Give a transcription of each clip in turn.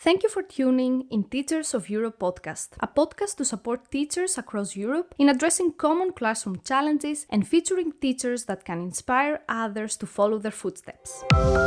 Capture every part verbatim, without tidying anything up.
Thank you for tuning in Teachers of Europe podcast, a podcast to support teachers across Europe in addressing common classroom challenges and featuring teachers that can inspire others to follow their footsteps.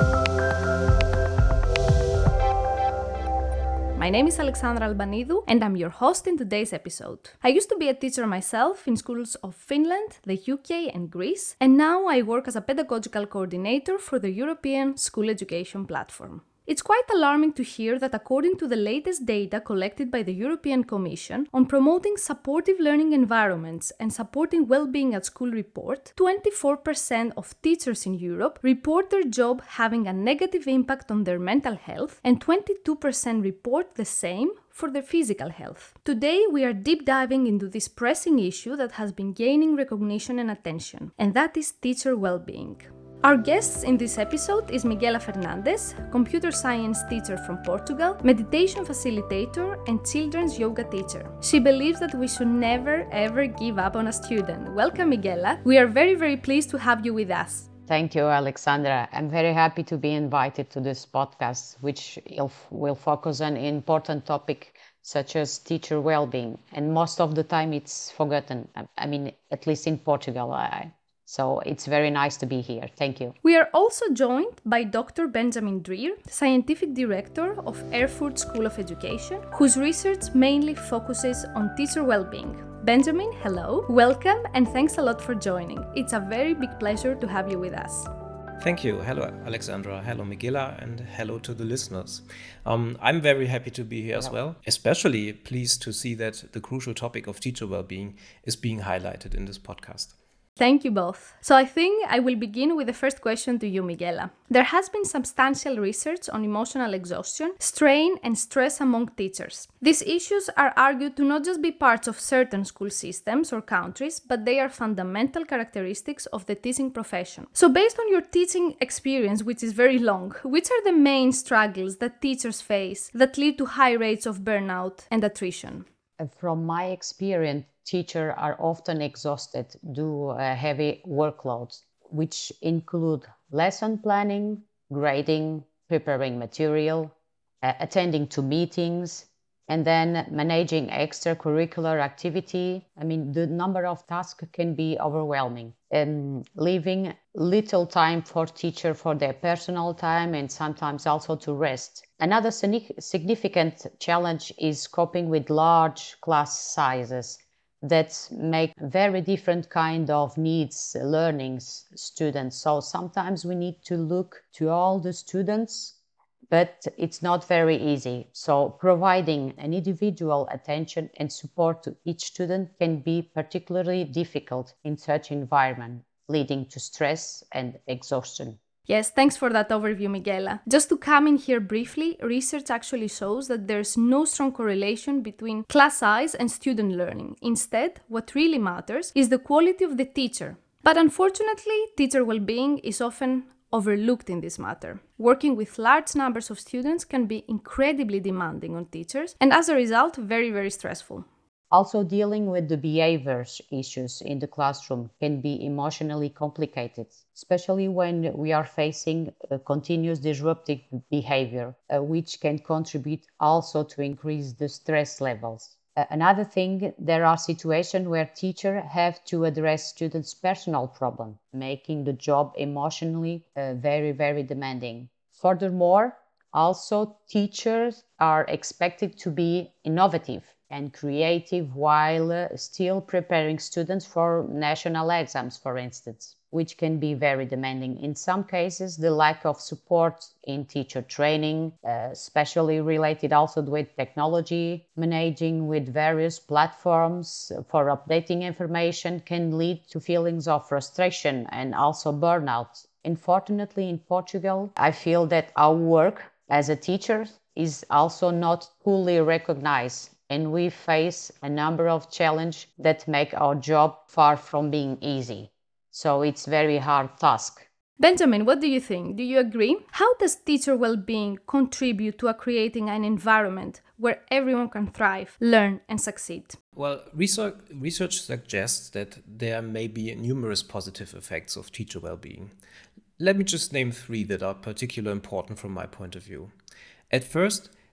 My name is Alexandra Albanidou and I'm your host in today's episode. I used to be a teacher myself in schools of Finland, the U K and Greece, and now I work as a pedagogical coordinator for the European School Education Platform. It's quite alarming to hear that according to the latest data collected by the European Commission on promoting supportive learning environments and supporting well-being at school report, twenty-four percent of teachers in Europe report their job having a negative impact on their mental health and twenty-two percent report the same for their physical health. Today we are deep diving into this pressing issue that has been gaining recognition and attention, and that is teacher well-being. Our guests in this episode is Miguela Fernandes, computer science teacher from Portugal, meditation facilitator, and children's yoga teacher. She believes that we should never ever give up on a student. Welcome, Miguela. We are very, very pleased to have you with us. Thank you, Alexandra. I'm very happy to be invited to this podcast, which will focus on an important topic such as teacher well-being. And most of the time it's forgotten. I mean, at least in Portugal. I, So it's very nice to be here. Thank you. We are also joined by Doctor Benjamin Dreer, Scientific Director of Erfurt School of Education, whose research mainly focuses on teacher well-being. Benjamin, hello, welcome, and thanks a lot for joining. It's a very big pleasure to have you with us. Thank you. Hello, Alexandra. Hello, Miguela, and hello to the listeners. Um, I'm very happy to be here as well, especially pleased to see that the crucial topic of teacher well-being is being highlighted in this podcast. Thank you both. So I think I will begin with the first question to you, Miguela. There has been substantial research on emotional exhaustion, strain, and stress among teachers. These issues are argued to not just be parts of certain school systems or countries, but they are fundamental characteristics of the teaching profession. So based on your teaching experience, which is very long, which are the main struggles that teachers face that lead to high rates of burnout and attrition? From my experience, teachers are often exhausted due to uh, heavy workloads, which include lesson planning, grading, preparing material, uh, attending to meetings, and then managing extracurricular activity. I mean, the number of tasks can be overwhelming, and leaving little time for teacher for their personal time and sometimes also to rest. Another significant challenge is coping with large class sizes that make very different kind of needs, learnings students. So sometimes we need to look to all the students, but it's not very easy. So providing an individual attention and support to each student can be particularly difficult in such environment, leading to stress and exhaustion. Yes, thanks for that overview, Miguela. Just to come in here briefly, research actually shows that there's no strong correlation between class size and student learning. Instead, what really matters is the quality of the teacher. But unfortunately, teacher well-being is often overlooked in this matter. Working with large numbers of students can be incredibly demanding on teachers and as a result, very, very stressful. Also, dealing with the behaviors issues in the classroom can be emotionally complicated, especially when we are facing a continuous disruptive behavior, uh, which can contribute also to increase the stress levels. Uh, another thing, there are situations where teachers have to address students' personal problems, making the job emotionally uh, very, very demanding. Furthermore, also teachers are expected to be innovative and creative while uh, still preparing students for national exams, for instance, which can be very demanding. In some cases, the lack of support in teacher training, uh, especially related also with technology, managing with various platforms for updating information can lead to feelings of frustration and also burnout. Unfortunately, in Portugal, I feel that our work as a teacher is also not fully recognized, and we face a number of challenges that make our job far from being easy. So it's a very hard task. Benjamin, what do you think? Do you agree? How does teacher well-being contribute to creating an environment where everyone can thrive, learn, and succeed? Well, research, research suggests that there may be numerous positive effects of teacher well-being. Let me just name three that are particularly important from my point of view. At first,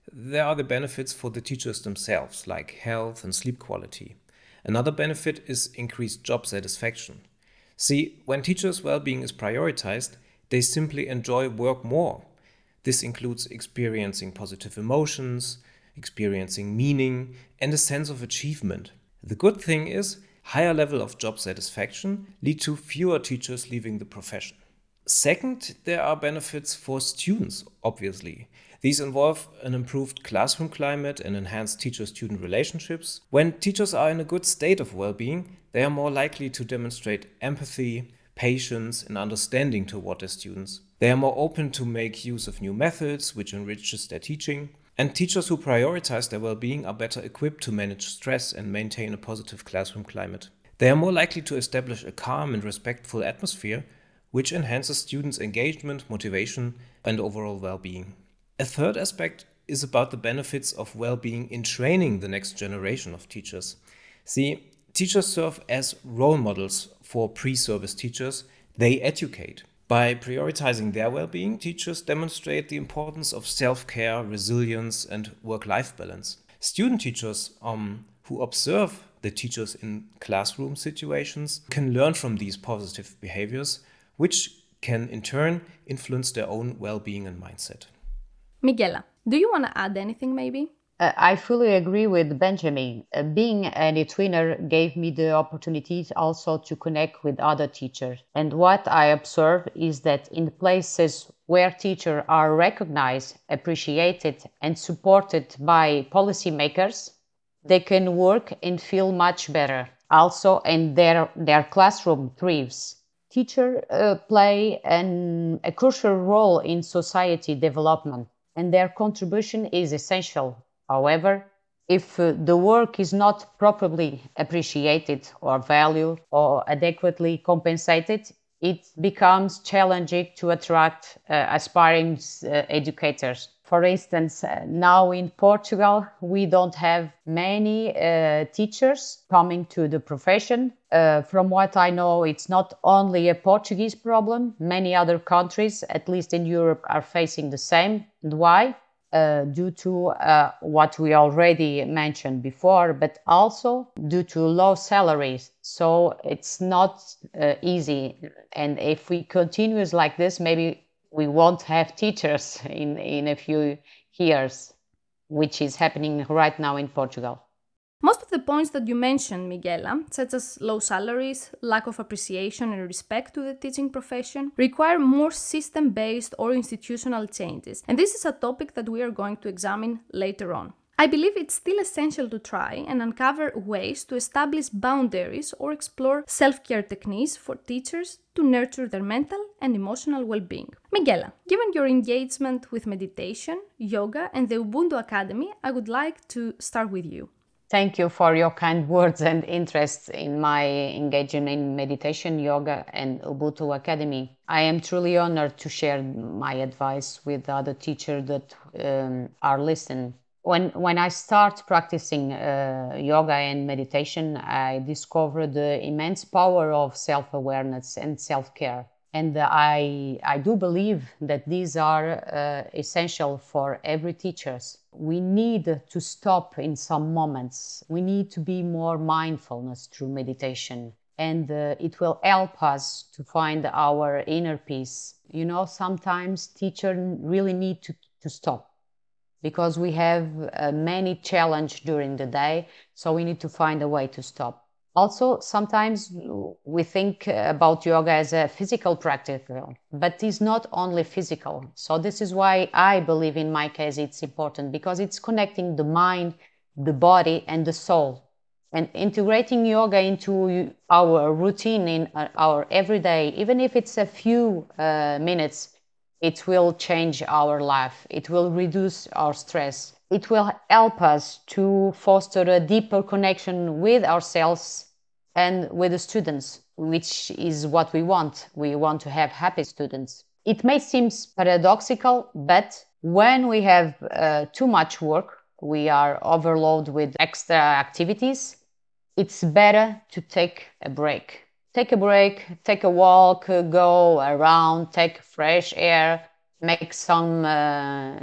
there are the benefits for the teachers themselves, like health and sleep quality. Another benefit is increased job satisfaction. See, when teachers' well-being is prioritized, they simply enjoy work more. This includes experiencing positive emotions, experiencing meaning, and a sense of achievement. The good thing is, higher level of job satisfaction lead to fewer teachers leaving the profession. Second, there are benefits for students, obviously. These involve an improved classroom climate and enhanced teacher-student relationships. When teachers are in a good state of well-being, they are more likely to demonstrate empathy, patience, and understanding toward their students. They are more open to make use of new methods, which enriches their teaching. And teachers who prioritize their well-being are better equipped to manage stress and maintain a positive classroom climate. They are more likely to establish a calm and respectful atmosphere, which enhances students' engagement, motivation, and overall well-being. A third aspect is about the benefits of well-being in training the next generation of teachers. See, teachers serve as role models for pre-service teachers. They educate. By prioritizing their well-being, teachers demonstrate the importance of self-care, resilience, and work-life balance. Student teachers um, who observe the teachers in classroom situations can learn from these positive behaviors, which can in turn influence their own well-being and mindset. Miguela, do you want to add anything maybe? Uh, I fully agree with Benjamin. Uh, being an e-twinner gave me the opportunity also to connect with other teachers. And what I observe is that in places where teachers are recognized, appreciated, and supported by policymakers, they can work and feel much better. Also, and their, their classroom thrives. Teachers uh, play an, a crucial role in society development, and their contribution is essential. However, if uh, the work is not properly appreciated or valued or adequately compensated, it becomes challenging to attract uh, aspiring uh, educators. For instance, uh, now in Portugal, we don't have many uh, teachers coming to the profession. Uh, from what I know, it's not only a Portuguese problem. Many other countries, at least in Europe, are facing the same. And why? Uh, due to uh, what we already mentioned before, but also due to low salaries. So it's not uh, easy. And if we continue like this, maybe we won't have teachers in, in a few years, which is happening right now in Portugal. Most of the points that you mentioned, Miguela, such as low salaries, lack of appreciation and respect to the teaching profession, require more system-based or institutional changes, and this is a topic that we are going to examine later on. I believe it's still essential to try and uncover ways to establish boundaries or explore self-care techniques for teachers to nurture their mental and emotional well-being. Miguela, given your engagement with meditation, yoga, and the Ubuntu Academy, I would like to start with you. Thank you for your kind words and interest in my engagement in meditation, yoga, and Ubuntu Academy. I am truly honored to share my advice with other teachers that um, are listening. When, when I start practicing uh, yoga and meditation, I discovered the immense power of self-awareness and self-care. And I, I do believe that these are uh, essential for every teacher. We need to stop in some moments. We need to be more mindfulness through meditation. And uh, it will help us to find our inner peace. You know, sometimes teachers really need to, to stop because we have uh, many challenges during the day. So we need to find a way to stop. Also, sometimes we think about yoga as a physical practice, but it's not only physical. So this is why I believe in my case it's important, because it's connecting the mind, the body, and the soul. And integrating yoga into our routine in our everyday, even if it's a few uh, minutes, it will change our life. It will reduce our stress. It will help us to foster a deeper connection with ourselves and with the students, which is what we want. We want to have happy students. It may seem paradoxical, but when we have uh, too much work, we are overloaded with extra activities, it's better to take a break. Take a break, take a walk, go around, take fresh air, make some uh,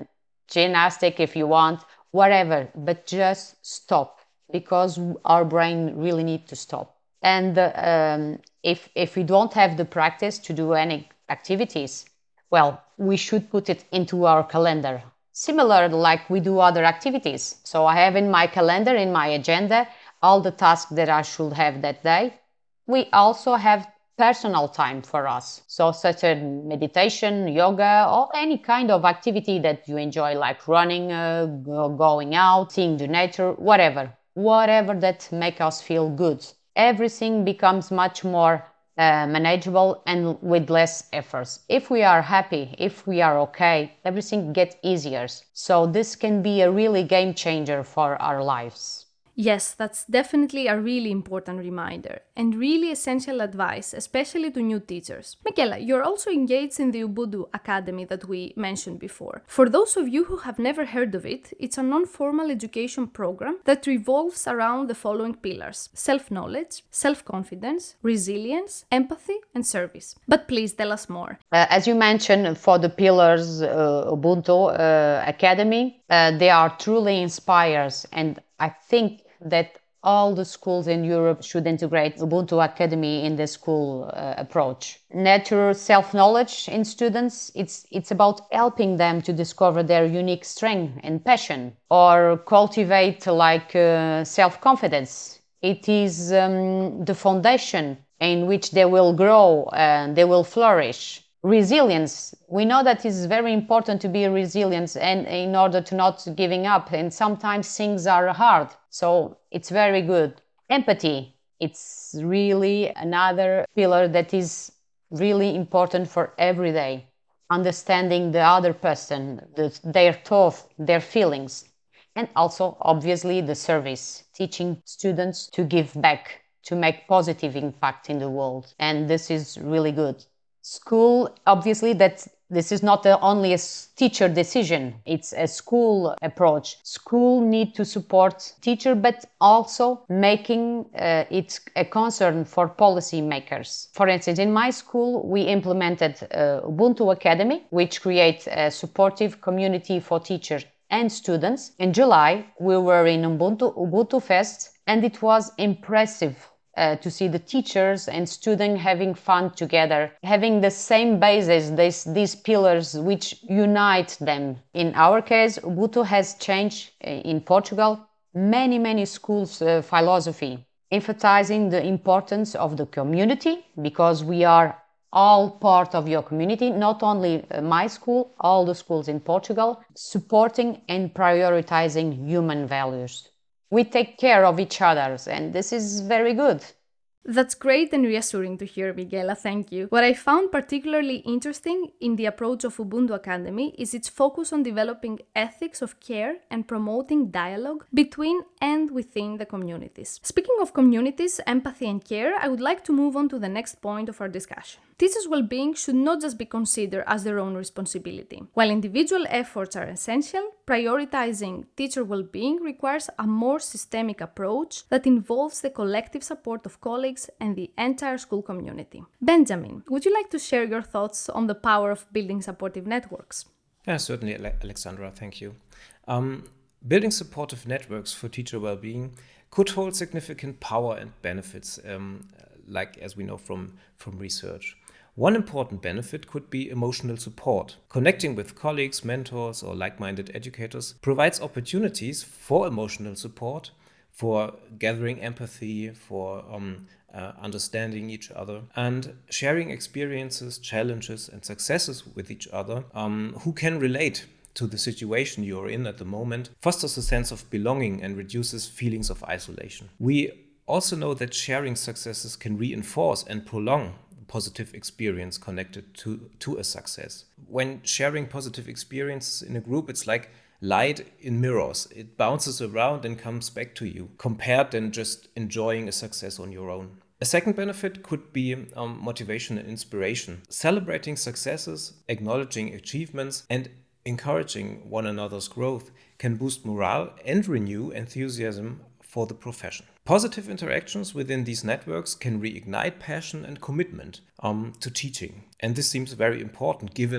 gymnastic if you want, whatever, but just stop, because our brain really needs to stop. And um, if, if we don't have the practice to do any activities, well, we should put it into our calendar. Similar like we do other activities. So I have in my calendar, in my agenda, all the tasks that I should have that day. We also have personal time for us. So such as meditation, yoga, or any kind of activity that you enjoy, like running, uh, going out, seeing the nature, whatever. Whatever that make us feel good. Everything becomes much more uh, manageable and with less efforts. If we are happy, if we are okay, everything gets easier. So this can be a really game changer for our lives. Yes, that's definitely a really important reminder and really essential advice, especially to new teachers. Michela, you're also engaged in the Ubuntu Academy that we mentioned before. For those of you who have never heard of it, it's a non-formal education program that revolves around the following pillars: self-knowledge, self-confidence, resilience, empathy, and service. But please tell us more. Uh, as you mentioned, for the pillars uh, Ubuntu uh, Academy, uh, they are truly inspires, and I think that all the schools in Europe should integrate Ubuntu Academy in the school uh, approach. Natural self-knowledge in students, it's, it's about helping them to discover their unique strength and passion, or cultivate like uh, self-confidence. It is um, the foundation in which they will grow and they will flourish. Resilience, we know that it's very important to be resilient and in order to not giving up, and sometimes things are hard, so it's very good. Empathy, it's really another pillar that is really important for every day. Understanding the other person, the, their thoughts, their feelings. And also, obviously, the service, teaching students to give back, to make positive impact in the world. And this is really good. School, obviously, that this is not a, only a teacher decision, it's a school approach. School need to support teacher, but also making uh, it a concern for policy makers. For instance, in my school, we implemented uh, Ubuntu Academy, which creates a supportive community for teachers and students. In July, we were in Ubuntu, Ubuntu Fest, and it was impressive Uh, to see the teachers and students having fun together, having the same basis, these, these pillars which unite them. In our case, Ubuntu has changed uh, in Portugal many, many schools' uh, philosophy, emphasizing the importance of the community, because we are all part of your community, not only uh, my school, all the schools in Portugal, supporting and prioritizing human values. We take care of each other, and this is very good. That's great and reassuring to hear, Michela, thank you. What I found particularly interesting in the approach of Ubuntu Academy is its focus on developing ethics of care and promoting dialogue between and within the communities. Speaking of communities, empathy and care, I would like to move on to the next point of our discussion. Teachers' well-being should not just be considered as their own responsibility. While individual efforts are essential, prioritizing teacher well-being requires a more systemic approach that involves the collective support of colleagues and the entire school community. Benjamin, would you like to share your thoughts on the power of building supportive networks? Yeah, certainly, Alexandra, thank you. Um, building supportive networks for teacher well-being could hold significant power and benefits, um, like as we know from, from research. One important benefit could be emotional support. Connecting with colleagues, mentors, or like-minded educators provides opportunities for emotional support, for gathering empathy, for um, uh, understanding each other, and sharing experiences, challenges, and successes with each other um, who can relate to the situation you're in at the moment, fosters a sense of belonging and reduces feelings of isolation. We also know that sharing successes can reinforce and prolong positive experience connected to, to a success. When sharing positive experiences in a group, it's like light in mirrors. It bounces around and comes back to you, compared than just enjoying a success on your own. A second benefit could be um, motivation and inspiration. Celebrating successes, acknowledging achievements, and encouraging one another's growth can boost morale and renew enthusiasm for the profession. Positive interactions within these networks can reignite passion and commitment um, to teaching. And this seems very important given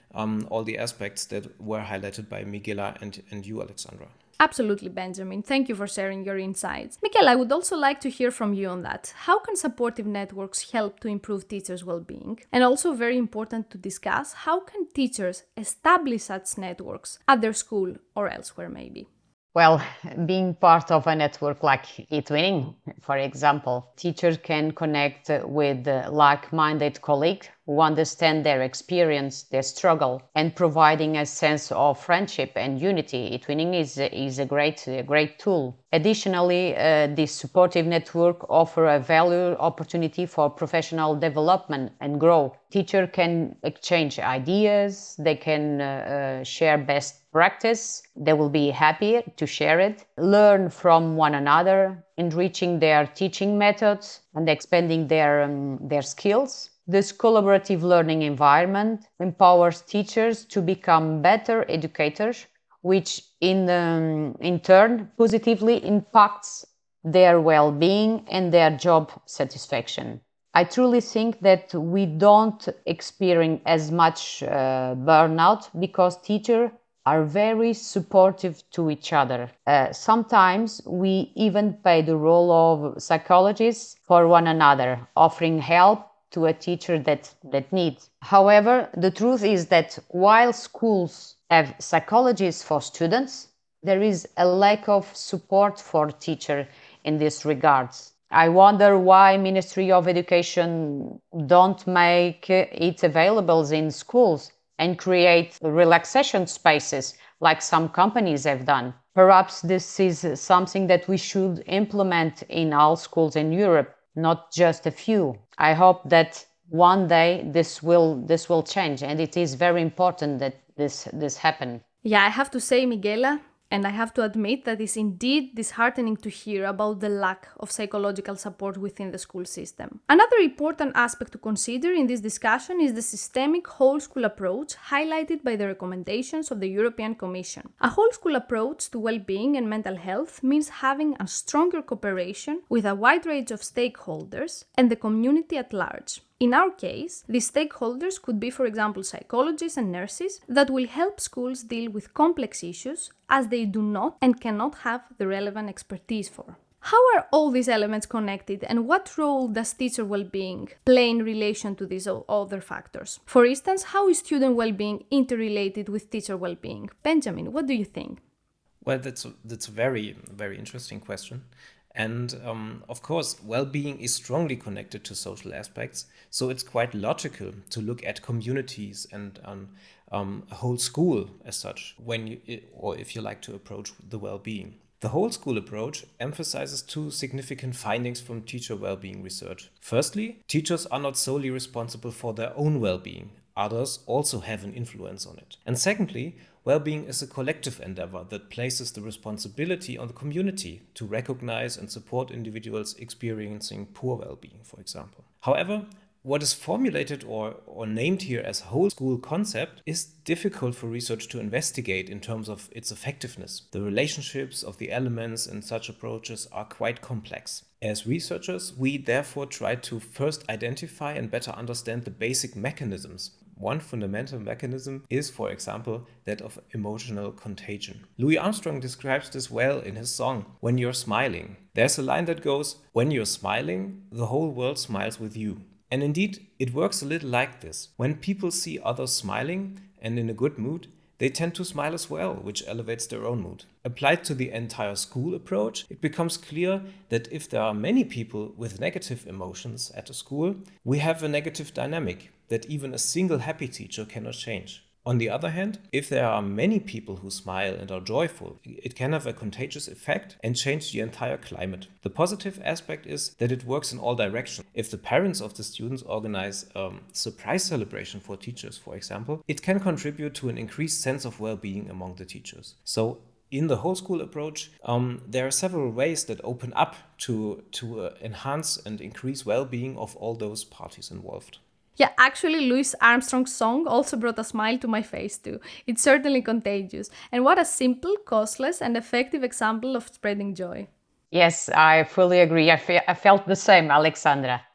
um, all the aspects that were highlighted by Miguela and, and you, Alexandra. Absolutely, Benjamin. Thank you for sharing your insights. Michael, I would also like to hear from you on that. How can supportive networks help to improve teachers' well-being? And also very important to discuss, how can teachers establish such networks at their school or elsewhere maybe? Well, being part of a network like eTwinning, for example, teachers can connect with like-minded colleagues who understand their experience, their struggle, and providing a sense of friendship and unity. eTwinning is, is a great, a great tool. Additionally, uh, this supportive network offers a valuable opportunity for professional development and growth. Teachers can exchange ideas, they can uh, uh, share best practice, they will be happy to share it, learn from one another, enriching their teaching methods and expanding their, um, their skills. This collaborative learning environment empowers teachers to become better educators, which in, um, in turn positively impacts their well-being and their job satisfaction. I truly think that we don't experience as much uh, burnout because teachers are very supportive to each other. Uh, sometimes we even play the role of psychologists for one another, offering help to a teacher that, that needs. However, the truth is that while schools have psychologists for students, there is a lack of support for teachers in this regards. I wonder why Ministry of Education don't make it available in schools and create relaxation spaces like some companies have done. Perhaps this is something that we should implement in all schools in Europe, not just a few. I hope that one day this will this will change, and it is very important that this this happen. Yeah, I have to say, Miguela, and I have to admit that it's indeed disheartening to hear about the lack of psychological support within the school system. Another important aspect to consider in this discussion is the systemic whole school approach highlighted by the recommendations of the European Commission. A whole school approach to well-being and mental health means having a stronger cooperation with a wide range of stakeholders and the community at large. In our case, these stakeholders could be, for example, psychologists and nurses that will help schools deal with complex issues as they do not and cannot have the relevant expertise for. How are all these elements connected, and what role does teacher well-being play in relation to these other factors? For instance, how is student well-being interrelated with teacher well-being? Benjamin, what do you think? Well, that's a, that's a very, very interesting question. And um, of course, well-being is strongly connected to social aspects, so it's quite logical to look at communities and um, um, a whole school as such, when you, or if you like to approach the well-being. The whole school approach emphasizes two significant findings from teacher well-being research. Firstly, teachers are not solely responsible for their own well-being. Others also have an influence on it. And secondly, well-being is a collective endeavor that places the responsibility on the community to recognize and support individuals experiencing poor well-being, for example. However, what is formulated or, or named here as whole school concept is difficult for research to investigate in terms of its effectiveness. The relationships of the elements in such approaches are quite complex. As researchers, we therefore try to first identify and better understand the basic mechanisms. One fundamental mechanism is, for example, that of emotional contagion. Louis Armstrong describes this well in his song, When You're Smiling. There's a line that goes, when you're smiling, the whole world smiles with you. And indeed, it works a little like this. When people see others smiling and in a good mood, they tend to smile as well, which elevates their own mood. Applied to the entire school approach, it becomes clear that if there are many people with negative emotions at a school, we have a negative dynamic that even a single happy teacher cannot change. On the other hand, if there are many people who smile and are joyful, it can have a contagious effect and change the entire climate. The positive aspect is that it works in all directions. If the parents of the students organize a surprise celebration for teachers, for example, it can contribute to an increased sense of well-being among the teachers. So in the whole school approach, um, there are several ways that open up to, to uh, enhance and increase well-being of all those parties involved. Yeah, actually, Louis Armstrong's song also brought a smile to my face too. It's certainly contagious. And what a simple, costless, and effective example of spreading joy. Yes, I fully agree. I, fe- I felt the same, Alexandra.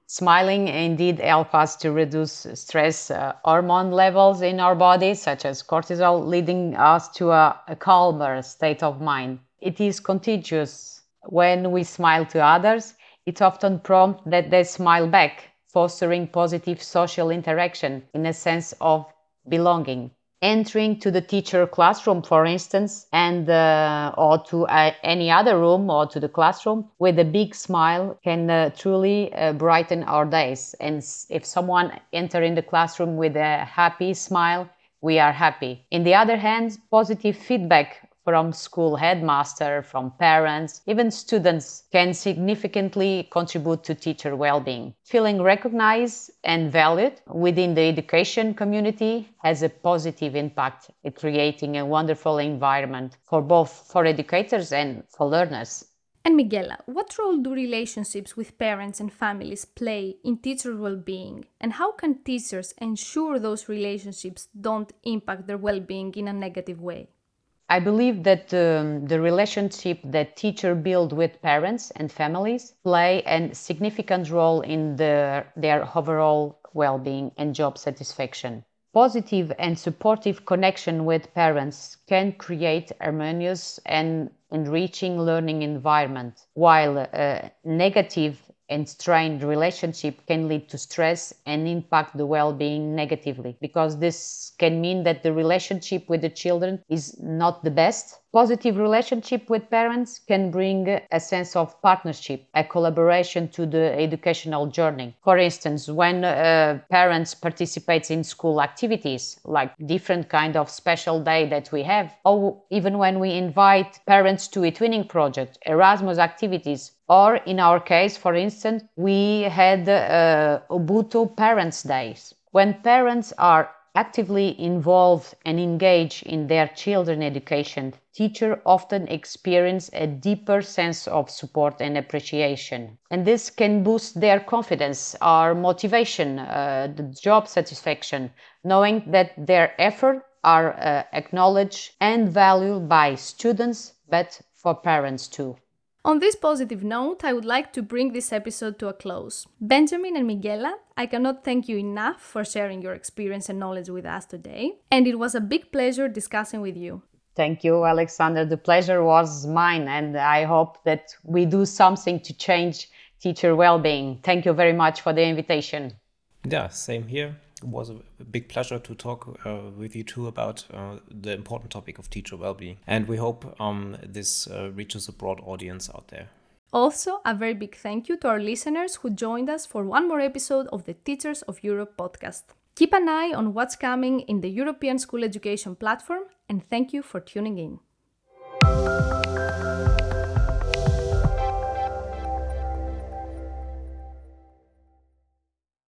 Smiling indeed helps us to reduce stress uh, hormone levels in our bodies, such as cortisol, leading us to a, a calmer state of mind. It is contagious. When we smile to others, it often prompts that they smile back, fostering positive social interaction in a sense of belonging. Entering to the teacher classroom, for instance, and uh, or to uh, any other room or to the classroom with a big smile can uh, truly uh, brighten our days. And if someone enter in the classroom with a happy smile, we are happy. In the other hand, positive feedback from school headmaster, from parents, even students can significantly contribute to teacher well-being. Feeling recognized and valued within the education community has a positive impact in creating a wonderful environment for both for educators and for learners. And Miguela, what role do relationships with parents and families play in teacher well-being? And how can teachers ensure those relationships don't impact their well-being in a negative way? I believe that um, the relationship that teachers build with parents and families play a significant role in the, their overall well-being and job satisfaction. Positive and supportive connection with parents can create harmonious and enriching learning environment, while a negative and strained relationship can lead to stress and impact the well-being negatively, because this can mean that the relationship with the children is not the best. Positive relationship with parents can bring a sense of partnership, a collaboration to the educational journey. For instance, when uh, parents participate in school activities, like different kind of special day that we have, or even when we invite parents to a twinning project, Erasmus activities, or in our case, for instance, we had uh, Ubuntu Parents Days. When parents are actively involved and engaged in their children's education, teachers often experience a deeper sense of support and appreciation. And this can boost their confidence, our motivation, uh, the job satisfaction, knowing that their efforts are uh, acknowledged and valued by students, but for parents too. On this positive note, I would like to bring this episode to a close. Benjamin and Miguela, I cannot thank you enough for sharing your experience and knowledge with us today, and it was a big pleasure discussing with you. Thank you, Alexander. The pleasure was mine, and I hope that we do something to change teacher well-being. Thank you very much for the invitation. Yeah, same here. It was a big pleasure to talk uh, with you too about uh, the important topic of teacher well-being. And we hope um, this uh, reaches a broad audience out there. Also, a very big thank you to our listeners who joined us for one more episode of the Teachers of Europe podcast. Keep an eye on what's coming in the European School Education platform, and thank you for tuning in.